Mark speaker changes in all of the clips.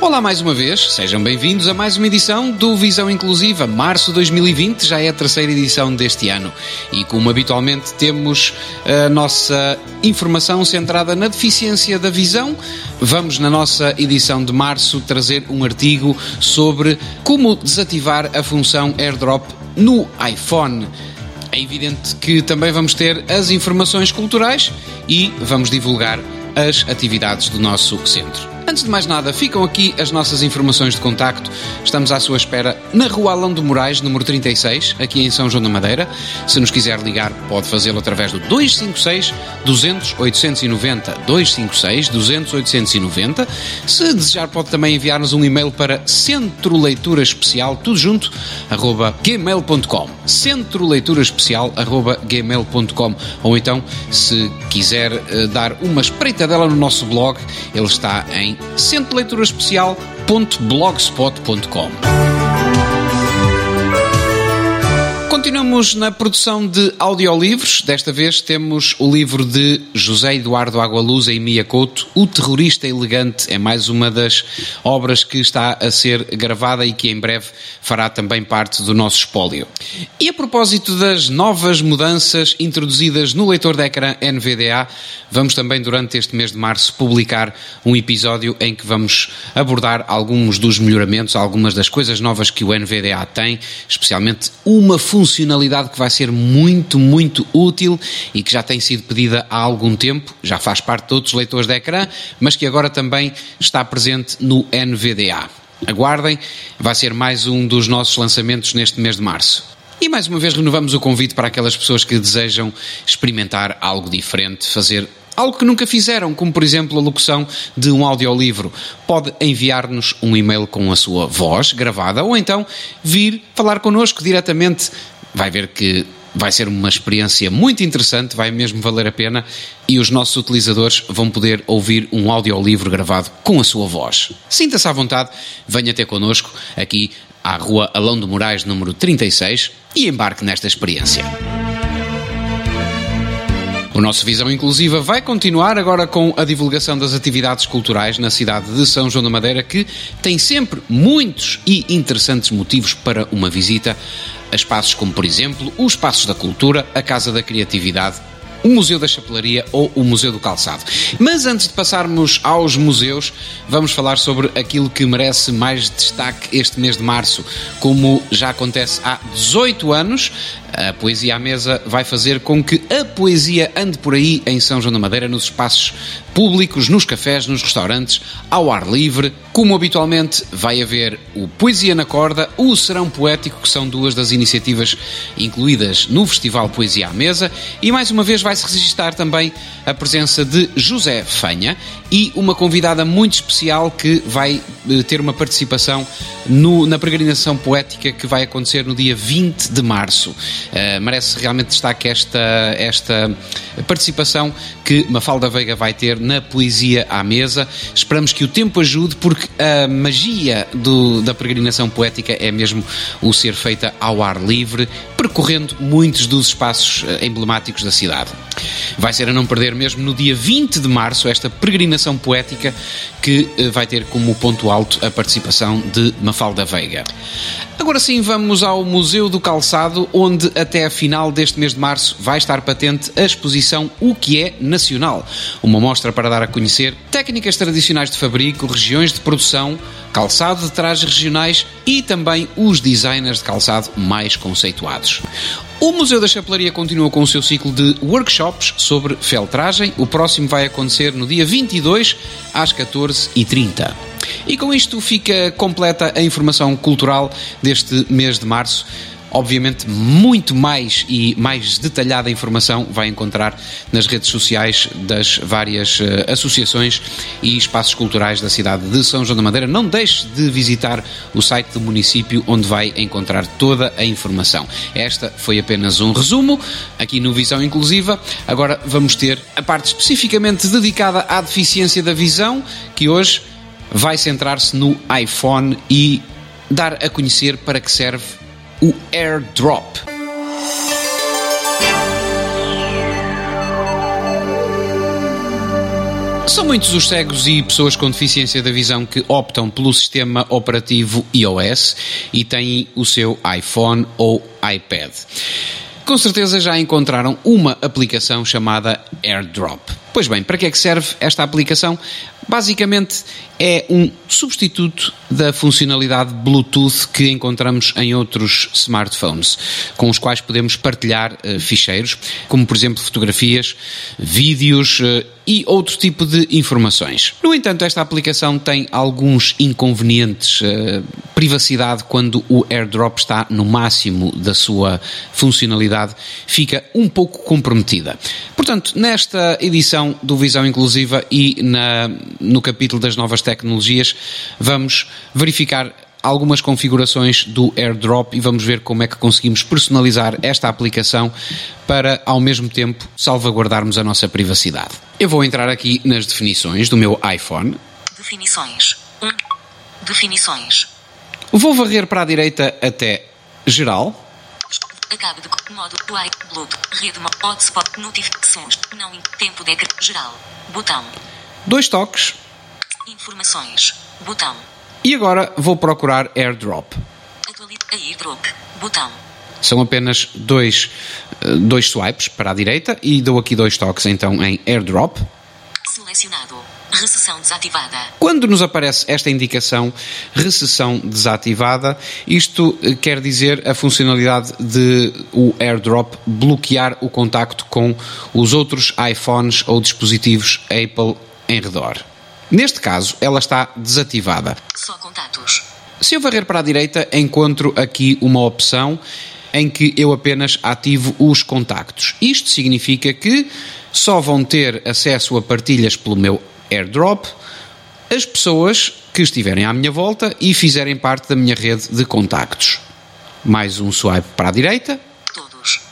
Speaker 1: Olá mais uma vez, sejam bem-vindos a mais uma edição do Visão Inclusiva. Março 2020 já é a terceira edição deste ano e, como habitualmente, temos a nossa informação centrada na deficiência da visão. Vamos, na nossa edição de março, trazer um artigo sobre como desativar a função AirDrop no iPhone. É evidente que também vamos ter as informações culturais e vamos divulgar as atividades do nosso centro. Antes de mais nada, ficam aqui as nossas informações de contacto. Estamos à sua espera na Rua Alão de Moraes, número 36, aqui em São João da Madeira. Se nos quiser ligar, pode fazê-lo através do 256 200 890, 256 200 890. Se desejar, pode também enviar-nos um e-mail para centroleituraespecial, tudo junto, @gmail.com, centroleituraespecial@gmail.com. Ou então, se quiser dar uma espreitadela no nosso blog, ele está em centroleituraespecial.blogspot.com. Continuamos na produção de audiolivros. Desta vez temos o livro de José Eduardo Agualusa e Mia Couto, O Terrorista Elegante. É mais uma das obras que está a ser gravada e que em breve fará também parte do nosso espólio. E a propósito das novas mudanças introduzidas no leitor de ecrã NVDA, vamos também durante este mês de março publicar um episódio em que vamos abordar alguns dos melhoramentos, algumas das coisas novas que o NVDA tem, especialmente uma funcionalidade que vai ser muito, muito útil e que já tem sido pedida há algum tempo, já faz parte de outros leitores de ecrã, mas que agora também está presente no NVDA. Aguardem, vai ser mais um dos nossos lançamentos neste mês de março. E mais uma vez renovamos o convite para aquelas pessoas que desejam experimentar algo diferente, fazer algo que nunca fizeram, como por exemplo a locução de um audiolivro. Pode enviar-nos um e-mail com a sua voz gravada ou então vir falar connosco diretamente. Vai ver que vai ser uma experiência muito interessante, vai mesmo valer a pena e os nossos utilizadores vão poder ouvir um audiolivro gravado com a sua voz. Sinta-se à vontade, venha ter connosco aqui à Rua Alão de Moraes, número 36 e embarque nesta experiência. O nosso Visão Inclusiva vai continuar agora com a divulgação das atividades culturais na cidade de São João da Madeira, que tem sempre muitos e interessantes motivos para uma visita a espaços como, por exemplo, os Espaços da Cultura, a Casa da Criatividade, o Museu da Chapelaria ou o Museu do Calçado. Mas antes de passarmos aos museus, vamos falar sobre aquilo que merece mais destaque este mês de março. Como já acontece há 18 anos, a Poesia à Mesa vai fazer com que a poesia ande por aí em São João da Madeira, nos espaços públicos, nos cafés, nos restaurantes, ao ar livre. Como habitualmente, vai haver o Poesia na Corda, o Serão Poético, que são duas das iniciativas incluídas no Festival Poesia à Mesa, e mais uma vez vai-se registrar também a presença de José Fanha e uma convidada muito especial que vai ter uma participação na peregrinação poética que vai acontecer no dia 20 de março. Merece realmente destaque esta participação que Mafalda Veiga vai ter na Poesia à Mesa. Esperamos que o tempo ajude, porque a magia da peregrinação poética é mesmo o ser feita ao ar livre, percorrendo muitos dos espaços emblemáticos da cidade. Vai ser a não perder mesmo no dia 20 de março esta peregrinação poética que vai ter como ponto alto a participação de Mafalda Veiga. Agora sim, vamos ao Museu do Calçado, onde até a final deste mês de março vai estar patente a exposição O que é Nacional, uma mostra para dar a conhecer técnicas tradicionais de fabrico, regiões de produção, calçado de trajes regionais e também os designers de calçado mais conceituados. O Museu da Chapelaria continua com o seu ciclo de workshops sobre feltragem. O próximo vai acontecer no dia 22 às 14h30. E com isto fica completa a informação cultural deste mês de março. Obviamente, muito mais e mais detalhada informação vai encontrar nas redes sociais das várias associações e espaços culturais da cidade de São João da Madeira. Não deixe de visitar o site do município, onde vai encontrar toda a informação. Esta foi apenas um resumo aqui no Visão Inclusiva. Agora vamos ter a parte especificamente dedicada à deficiência da visão, que hoje vai centrar-se no iPhone e dar a conhecer para que serve o AirDrop. São muitos os cegos e pessoas com deficiência da visão que optam pelo sistema operativo iOS e têm o seu iPhone ou iPad. Com certeza já encontraram uma aplicação chamada AirDrop. Pois bem, para que é que serve esta aplicação? Basicamente é um substituto da funcionalidade Bluetooth que encontramos em outros smartphones, com os quais podemos partilhar ficheiros, como por exemplo fotografias, vídeos e outro tipo de informações. No entanto, esta aplicação tem alguns inconvenientes. Privacidade, quando o AirDrop está no máximo da sua funcionalidade, fica um pouco comprometida. Portanto, nesta edição do Visão Inclusiva e no capítulo das novas tecnologias, vamos verificar algumas configurações do AirDrop e vamos ver como é que conseguimos personalizar esta aplicação para, ao mesmo tempo, salvaguardarmos a nossa privacidade. Eu vou entrar aqui nas definições do meu iPhone.
Speaker 2: Definições. Definições.
Speaker 1: Vou varrer para a direita até Geral.
Speaker 2: Acabo de modo White Bluetooth. Rede Hotspot. Notificações. Não tempo de ecrã. Geral. Botão.
Speaker 1: 2 toques.
Speaker 2: Informações. Botão.
Speaker 1: E agora vou procurar AirDrop.
Speaker 2: AirDrop. Botão.
Speaker 1: São apenas dois swipes para a direita e dou aqui 2 toques então em AirDrop.
Speaker 2: Selecionado. Recessão desativada.
Speaker 1: Quando nos aparece esta indicação, recessão desativada, isto quer dizer a funcionalidade de o AirDrop bloquear o contacto com os outros iPhones ou dispositivos Apple em redor. Neste caso, ela está desativada.
Speaker 2: Só contatos.
Speaker 1: Se eu varrer para a direita, encontro aqui uma opção em que eu apenas ativo os contactos. Isto significa que só vão ter acesso a partilhas pelo meu AirDrop as pessoas que estiverem à minha volta e fizerem parte da minha rede de contactos. Mais um swipe para a direita.
Speaker 2: Todos.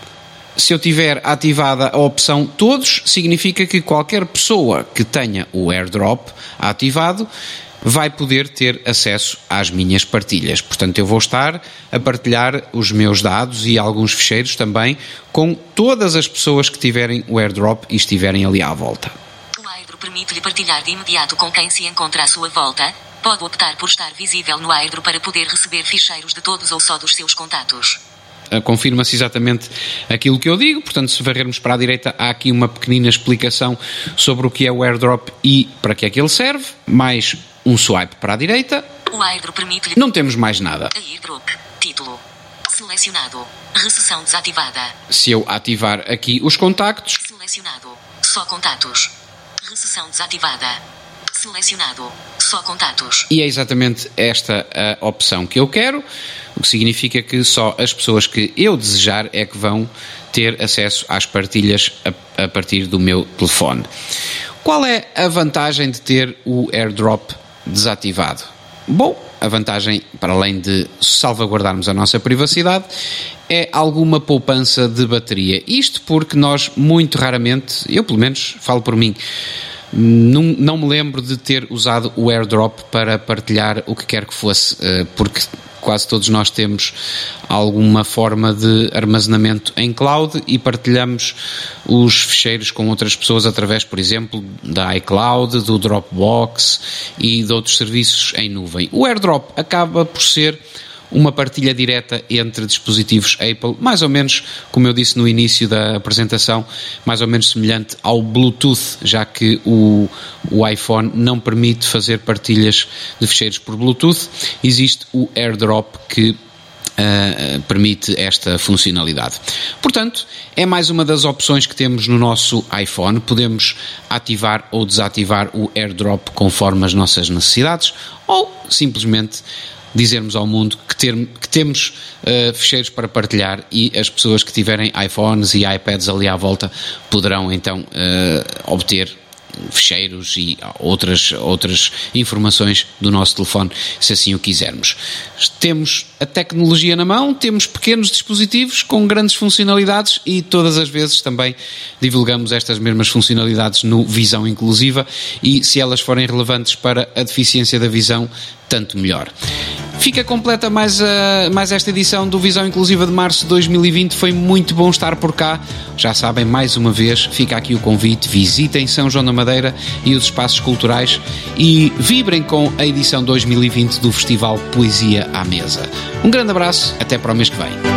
Speaker 1: Se eu tiver ativada a opção Todos, significa que qualquer pessoa que tenha o AirDrop ativado vai poder ter acesso às minhas partilhas. Portanto, eu vou estar a partilhar os meus dados e alguns ficheiros também com todas as pessoas que tiverem o AirDrop e estiverem ali à volta.
Speaker 2: O AirDrop permite-lhe partilhar de imediato com quem se encontra à sua volta. Pode optar por estar visível no AirDrop para poder receber ficheiros de todos ou só dos seus contatos.
Speaker 1: Confirma-se exatamente aquilo que eu digo. Portanto, se varrermos para a direita, há aqui uma pequenina explicação sobre o que é o AirDrop e para que é que ele serve. Mais um swipe para a direita.
Speaker 2: O AirDrop permite-lhe...
Speaker 1: Não temos mais nada.
Speaker 2: AirDrop. Título. Selecionado. Recessão desativada.
Speaker 1: Se eu ativar aqui os contactos...
Speaker 2: Selecionado. Só contatos. Recessão desativada. Selecionado. Só contatos.
Speaker 1: E é exatamente esta a opção que eu quero, o que significa que só as pessoas que eu desejar é que vão ter acesso às partilhas a partir do meu telefone. Qual é a vantagem de ter o AirDrop desativado? Bom, a vantagem, para além de salvaguardarmos a nossa privacidade, é alguma poupança de bateria. Isto porque nós, muito raramente, eu pelo menos falo por mim, não me lembro de ter usado o AirDrop para partilhar o que quer que fosse, porque quase todos nós temos alguma forma de armazenamento em cloud e partilhamos os ficheiros com outras pessoas através, por exemplo, da iCloud, do Dropbox e de outros serviços em nuvem. O AirDrop acaba por ser uma partilha direta entre dispositivos Apple, mais ou menos, como eu disse no início da apresentação, mais ou menos semelhante ao Bluetooth, já que o iPhone não permite fazer partilhas de ficheiros por Bluetooth. Existe o AirDrop que permite esta funcionalidade. Portanto, é mais uma das opções que temos no nosso iPhone. Podemos ativar ou desativar o AirDrop conforme as nossas necessidades, ou simplesmente dizermos ao mundo que temos ficheiros para partilhar e as pessoas que tiverem iPhones e iPads ali à volta poderão então obter ficheiros e outras informações do nosso telefone, se assim o quisermos. Temos a tecnologia na mão, temos pequenos dispositivos com grandes funcionalidades e todas as vezes também divulgamos estas mesmas funcionalidades no Visão Inclusiva, e se elas forem relevantes para a deficiência da visão, tanto melhor. Fica completa mais esta edição do Visão Inclusiva de março de 2020. Foi muito bom estar por cá. Já sabem, mais uma vez, fica aqui o convite. Visitem São João da Madeira e os espaços culturais e vibrem com a edição 2020 do Festival Poesia à Mesa. Um grande abraço, até para o mês que vem.